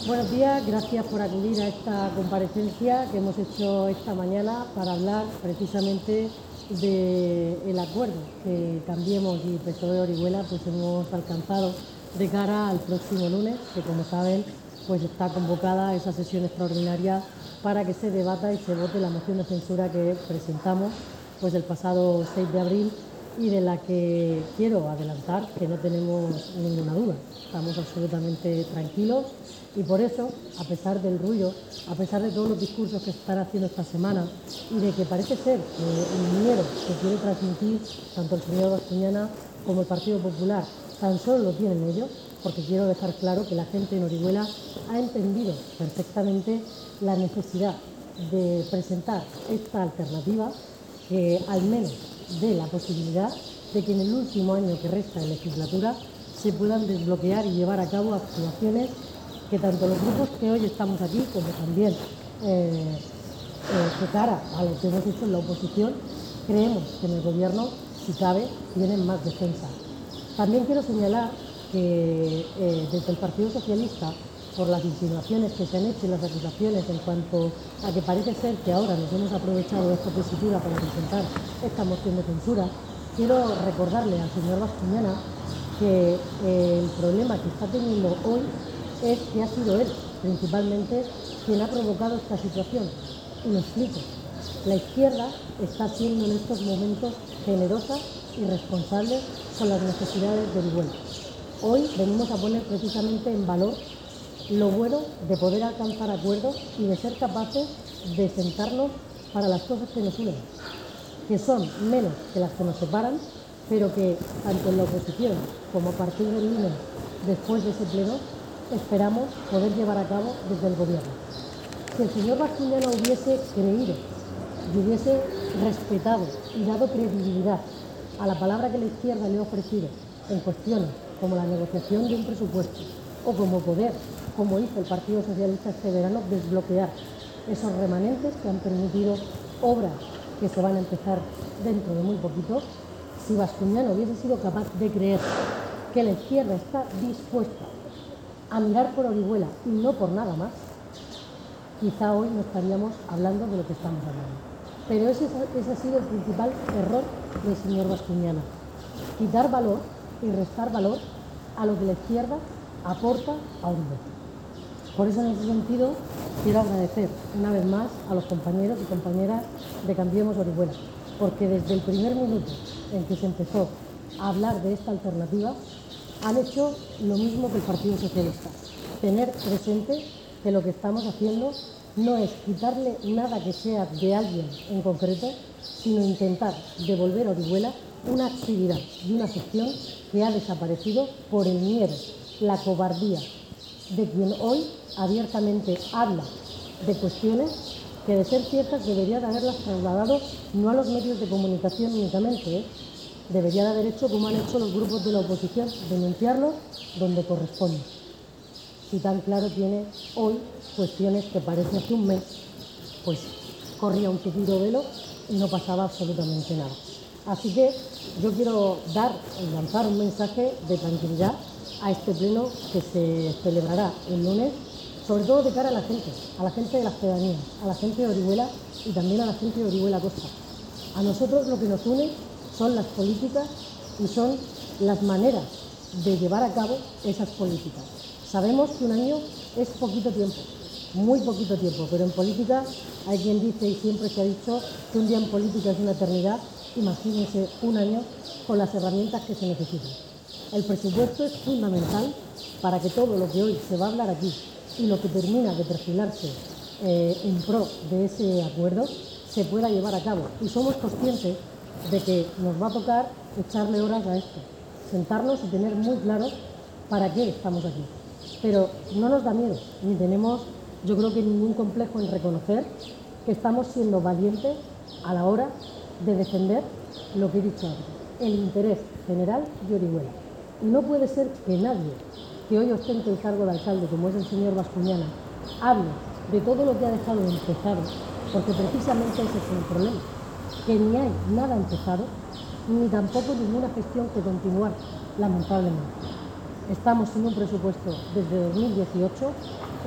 Buenos días, gracias por acudir a esta comparecencia que hemos hecho esta mañana para hablar precisamente del acuerdo que Cambiemos y PSOE Orihuela pues hemos alcanzado de cara al próximo lunes, que como saben pues está convocada esa sesión extraordinaria para que se debata y se vote la moción de censura que presentamos pues el pasado 6 de abril y de la que quiero adelantar que no tenemos ninguna duda. Estamos absolutamente tranquilos y por eso, a pesar del ruido, a pesar de todos los discursos que se están haciendo esta semana y de que parece ser que el miedo que quiere transmitir tanto el señor Bascuñana como el Partido Popular tan solo lo tienen ellos, porque quiero dejar claro que la gente en Orihuela ha entendido perfectamente la necesidad de presentar esta alternativa que al menos dé la posibilidad de que en el último año que resta de legislatura se puedan desbloquear y llevar a cabo actuaciones que tanto los grupos que hoy estamos aquí como también de cara a lo que hemos hecho en la oposición, creemos que en el Gobierno, si cabe, tienen más defensa. También quiero señalar que desde el Partido Socialista, por las insinuaciones que se han hecho y las acusaciones en cuanto a que parece ser que ahora nos hemos aprovechado de esta tesitura para presentar esta moción de censura, quiero recordarle al señor Bascuñana que el problema que está teniendo hoy es que ha sido él, principalmente, quien ha provocado esta situación. Y me explico. La izquierda está siendo en estos momentos generosa y responsable con las necesidades de Orihuela. Hoy venimos a poner precisamente en valor lo bueno de poder alcanzar acuerdos y de ser capaces de sentarnos para las cosas que nos unen, que son menos que las que nos separan, pero que tanto en la oposición como a partir del lunes, después de ese pleno, esperamos poder llevar a cabo desde el Gobierno. Si el señor Bascuñana hubiese creído y hubiese respetado y dado credibilidad a la palabra que la izquierda le ha ofrecido en cuestiones como la negociación de un presupuesto o como poder, como hizo el Partido Socialista este verano, desbloquear esos remanentes que han permitido obras que se van a empezar dentro de muy poquito, si Bascuñana hubiese sido capaz de creer que la izquierda está dispuesta a mirar por Orihuela y no por nada más, quizá hoy no estaríamos hablando de lo que estamos hablando. Pero ese ha sido el principal error del señor Bascuñana, quitar valor y restar valor a lo que la izquierda aporta a Orihuela. Por eso, en ese sentido, quiero agradecer una vez más a los compañeros y compañeras de Cambiemos Orihuela, porque desde el primer minuto en que se empezó a hablar de esta alternativa, han hecho lo mismo que el Partido Socialista, tener presente que lo que estamos haciendo no es quitarle nada que sea de alguien en concreto, sino intentar devolver a Orihuela una actividad y una gestión que ha desaparecido por el miedo, la cobardía de quien hoy abiertamente habla de cuestiones que, de ser ciertas, debería de haberlas trasladado no a los medios de comunicación únicamente, debería de haber hecho como han hecho los grupos de la oposición, denunciarlo donde corresponde. Si tan claro tiene hoy cuestiones que parece hace un mes, pues corría un tupido velo y no pasaba absolutamente nada. Así que yo quiero lanzar un mensaje de tranquilidad a este pleno que se celebrará el lunes, sobre todo de cara a la gente de las pedanías, a la gente de Orihuela y también a la gente de Orihuela Costa. A nosotros lo que nos une son las políticas y son las maneras de llevar a cabo esas políticas. Sabemos que un año es poquito tiempo, muy poquito tiempo, pero en política hay quien dice y siempre se ha dicho que un día en política es una eternidad. Imagínense un año con las herramientas que se necesitan. El presupuesto es fundamental para que todo lo que hoy se va a hablar aquí y lo que termina de perfilarse en pro de ese acuerdo se pueda llevar a cabo. Y somos conscientes de que nos va a tocar echarle horas a esto, sentarnos y tener muy claro para qué estamos aquí. Pero no nos da miedo, ni tenemos, yo creo que ningún complejo en reconocer que estamos siendo valientes a la hora de defender lo que he dicho antes, el interés general de Orihuela. Y no puede ser que nadie que hoy ostente el cargo de alcalde, como es el señor Bascuñana, hable de todo lo que ha dejado empezado, porque precisamente ese es el problema, que ni hay nada empezado, ni tampoco ninguna gestión que continuar, lamentablemente. Estamos sin un presupuesto desde 2018,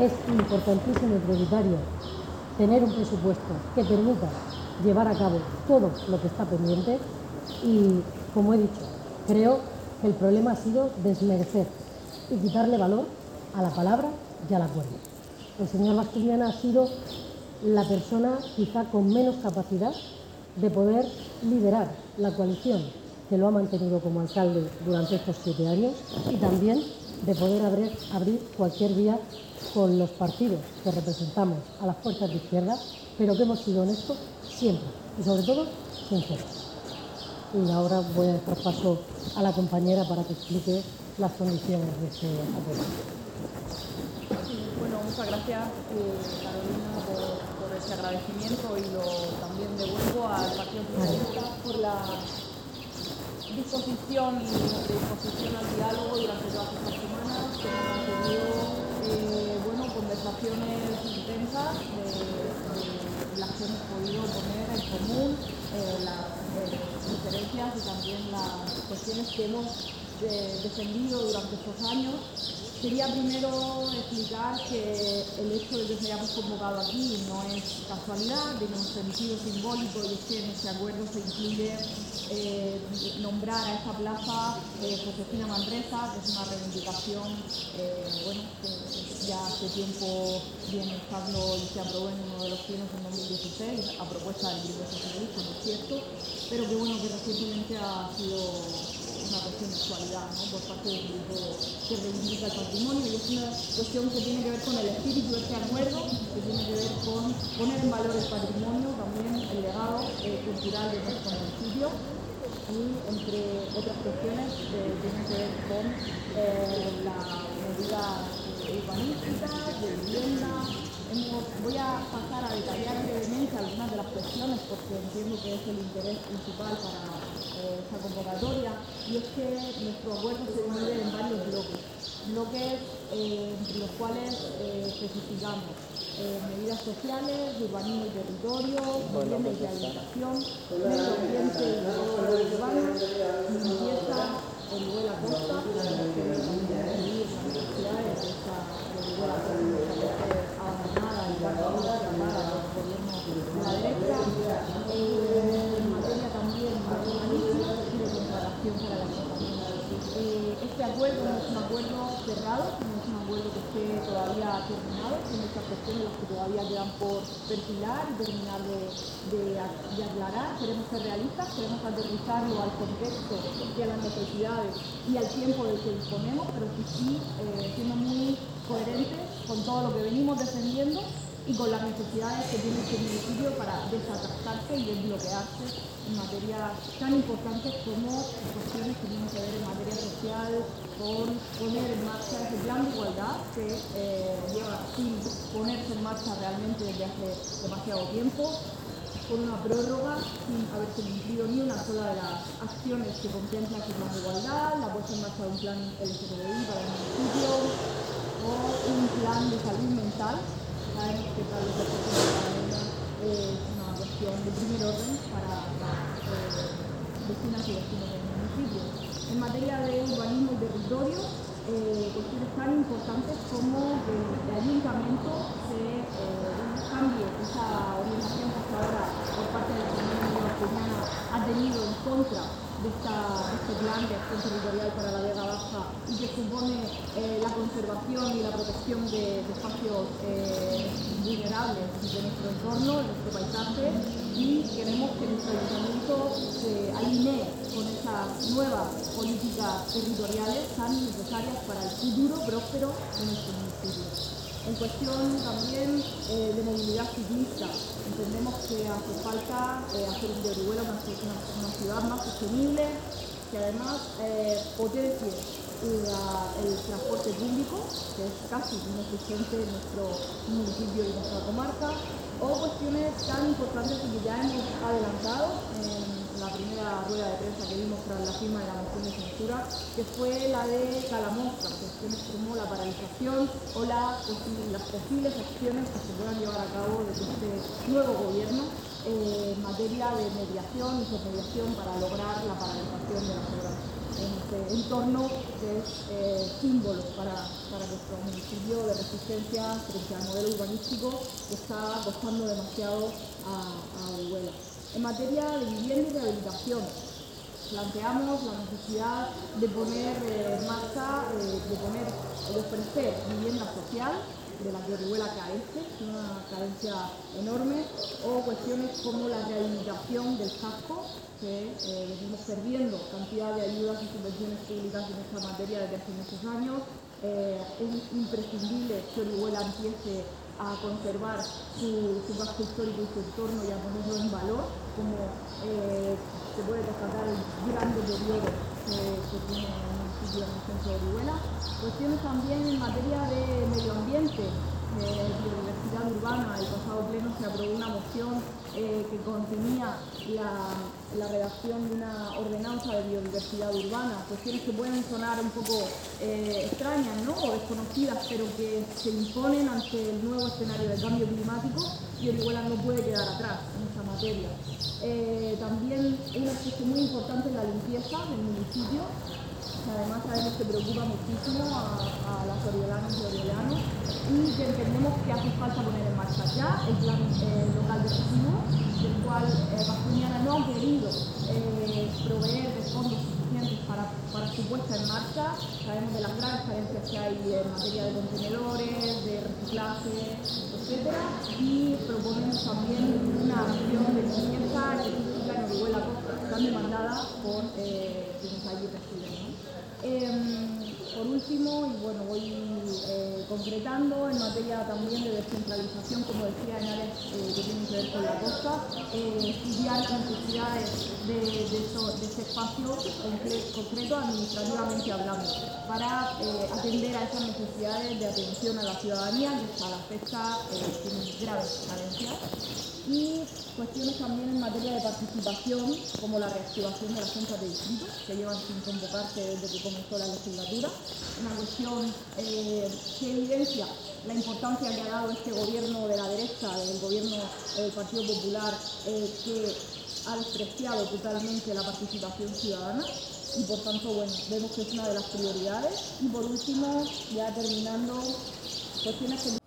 Es importantísimo y prioritario tener un presupuesto que permita llevar a cabo todo lo que está pendiente y, como he dicho, creo que el problema ha sido desmerecer y quitarle valor a la palabra y al acuerdo. El señor Bascuñana ha sido la persona quizá con menos capacidad de poder liderar la coalición que lo ha mantenido como alcalde durante estos 7 años y también de poder abrir cualquier vía con los partidos que representamos a las fuerzas de izquierda, pero que hemos sido honestos siempre y sobre todo sinceros. Y ahora voy a dejar paso a la compañera para que explique las condiciones de este acuerdo. Bueno, muchas gracias Carolina por ese agradecimiento y también devuelvo al Partido Socialista por la disposición al diálogo durante todas estas semanas que hemos tenido conversaciones intensas de las que hemos podido poner en común las diferencias y también las cuestiones que hemos defendido durante estos años. Quería primero explicar que el hecho de que nos hayamos convocado aquí no es casualidad, tiene un sentido simbólico y es que en este acuerdo se incluye nombrar a esta plaza Josefina Manresa, que es una reivindicación que ya hace tiempo viene estando y se aprobó en uno de los plenos en 2016 a propuesta del Grupo Socialista, no es cierto, pero que recientemente ha sido una cuestión de actualidad, ¿no?, por parte del grupo que reivindica el patrimonio, y es una cuestión que tiene que ver con el espíritu de este acuerdo, que tiene que ver con poner en valor el patrimonio, también el legado cultural de nuestro municipio, y entre otras cuestiones tiene que ver con las medidas urbanísticas, de vivienda. Voy a pasar a detallar brevemente algunas de las cuestiones porque entiendo que es el interés principal para esta convocatoria, y es que nuestro acuerdo se divide en varios bloques entre los cuales especificamos medidas sociales, de urbanismo y territorio, vivienda y rehabilitación, medio ambiente y desarrollo urbano, limpieza, el lugar de la costa, que medir las necesidades de esta lugar abandonada y cerrada por el gobierno de la derecha, en materia también de urbanismo y de contratación para el asentamiento. Este acuerdo no es un acuerdo cerrado, no es un acuerdo que esté todavía terminado, son muchas cuestiones las que todavía quedan por perfilar y terminar de aclarar. Queremos ser realistas, queremos aterrizarlo al contexto y a las necesidades y al tiempo del que disponemos, pero sí siendo muy coherentes con todo lo que venimos defendiendo y con las necesidades que tiene este municipio para desatascarse y desbloquearse en materias tan importantes como cuestiones que tienen que ver en materia social, con poner en marcha ese plan de igualdad que lleva sin ponerse en marcha realmente desde hace demasiado tiempo, con una prórroga sin haberse cumplido ni una sola de las acciones que contempla ese plan de igualdad, la puesta en marcha de un plan LGTBI para el municipio o un plan de salud mental. Sabemos que para los recursos de la pandemia es una cuestión de primer orden para las vecinas y vecinos del municipio. En materia de urbanismo y territorio, cuestiones tan importantes como que el ayuntamiento se cambie esa orientación que hasta ahora por parte del señor Bascuñana ha tenido en contra de este plan de acción territorial para la Vega Baja y que supone la conservación y la protección de espacios vulnerables de nuestro entorno, de nuestro paisaje, y queremos que nuestro ayuntamiento se alinee con esas nuevas políticas territoriales tan necesarias para el futuro próspero de nuestro municipio. En cuestión también de movilidad ciclista, entendemos que hace falta hacer de Orihuela una ciudad más sostenible, que además potencie el transporte público, que es casi inexistente en nuestro municipio y nuestra comarca, o cuestiones tan importantes que ya hemos adelantado en la primera rueda de prensa que vimos tras la firma de la moción de censura, que fue la de Calamosa, cuestiones como la paralización o las posibles acciones que se puedan llevar a cabo desde este nuevo gobierno en materia de mediación y submediación para lograr la paralización de las obras en este entorno que es símbolo para nuestro municipio de resistencia frente al modelo urbanístico que está costando demasiado a Orihuela. En materia de vivienda y rehabilitación, planteamos la necesidad de poner en marcha, de ofrecer vivienda social, de la que Orihuela carece, una carencia enorme, o cuestiones como la rehabilitación del casco, que venimos perdiendo cantidad de ayudas y subvenciones públicas en esta materia desde hace muchos años. Es imprescindible que Orihuela empiece a conservar su casco histórico y su entorno y a ponerlo en valor, como se puede constatar el gran deterioro que tiene el municipio en el centro de Orihuela. Cuestiones también en materia de medio ambiente, biodiversidad urbana. El pasado pleno se aprobó una moción que contenía la redacción de una ordenanza de biodiversidad urbana, cuestiones que pueden sonar un poco extrañas, ¿no?, o desconocidas, pero que se imponen ante el nuevo escenario del cambio climático, y Orihuela no puede quedar atrás en esta materia. También un aspecto muy importante es la limpieza del municipio, que además sabemos que preocupa muchísimo a las oriolanas y oriolanos, y que entendemos que hace falta poner en marcha ya el plan local de residuos, del cual Bascuñana no ha querido proveer de fondos suficientes para su puesta en marcha. Sabemos de las graves carencias que hay en materia de contenedores, de reciclaje, etcétera, y proponemos también una acción de limpieza específica en Orihuela tan demandada por quienes allí residen, ¿no? Por último, y bueno, voy concretando en materia también de descentralización, como decía, en áreas que tienen que ver con la costa, estudiar las necesidades de este espacio concreto administrativamente hablando, para atender a esas necesidades de atención a la ciudadanía que hasta la fecha tienen graves carencias. Y cuestiones también en materia de participación, como la reactivación de las juntas de distrito, que llevan sin convocarse desde que comenzó la legislatura. Una cuestión que evidencia la importancia que ha dado este gobierno de la derecha, el gobierno del Partido Popular, que ha despreciado totalmente la participación ciudadana. Y por tanto, bueno, vemos que es una de las prioridades. Y por último, ya terminando, cuestiones que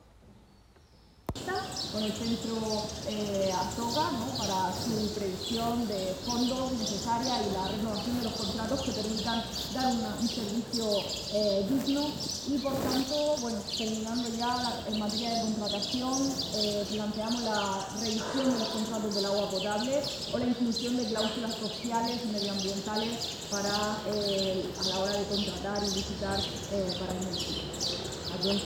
con el centro Azoka, ¿no?, para su previsión de fondos necesarias y la renovación de los contratos que permitan dar un servicio digno. Y por tanto, bueno, terminando ya en materia de contratación, planteamos la revisión de los contratos del agua potable o la inclusión de cláusulas sociales y medioambientales para a la hora de contratar y licitar para el municipio.